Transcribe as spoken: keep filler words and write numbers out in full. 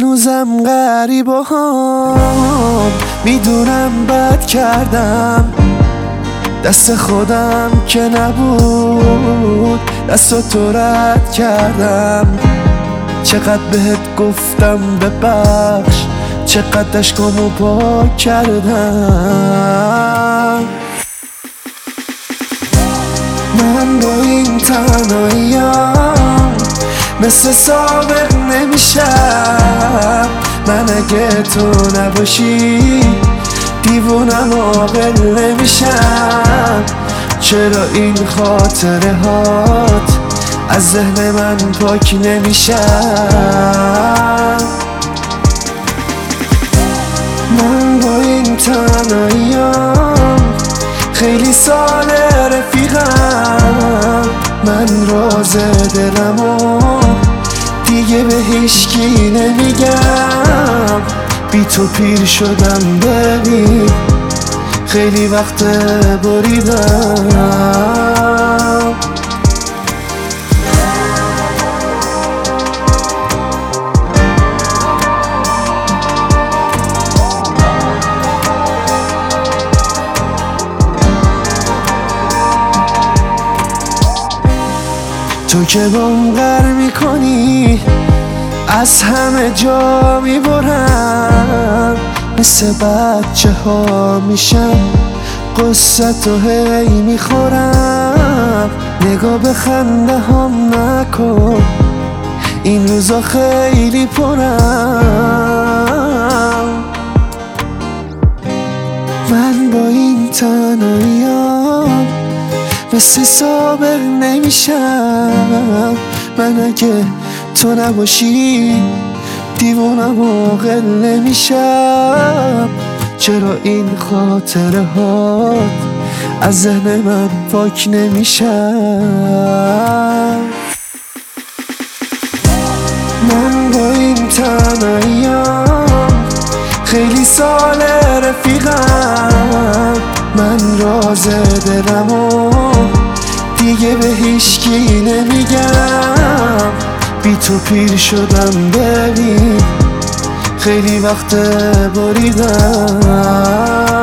هنوزم غریبه هم میدونم بد کردم، دست خودم که نبود دست تو رد کردم. چقدر بهت گفتم ببخش، چقدر اشکامو پاک کردم. من با این تنهاییام مثل سابق نمیشم. من اگه تو نباشی دیوونم عاقل نمیشم. چرا این خاطره هات از ذهن من پاک نمیشم؟ من با این تنهاییام خیلی سال رفیقم. من راز دلمو دیگه به هیچکی نمیگم. بی تو پیر شدم ببین، خیلی وقت بریدم. تو که بام غر میکنی از همه جا میبرم، مثل بچه ها میشم قصه تو هی میخورم. نگاه به خنده هم نکن، این روزا خیلی پرم. من با این تنهاییام مثل سابق نمیشم. من اگه تو نباشی دیوونم عاقل نمیشم. چرا این خاطره هات از ذهن من پاک نمیشم؟ من با این تنهاییام خیلی سال رفیقم. من راز دلمو دیگه به هیچکی نمیگم. بی تو پیر شدم ببین، خیلی وقت بریدم.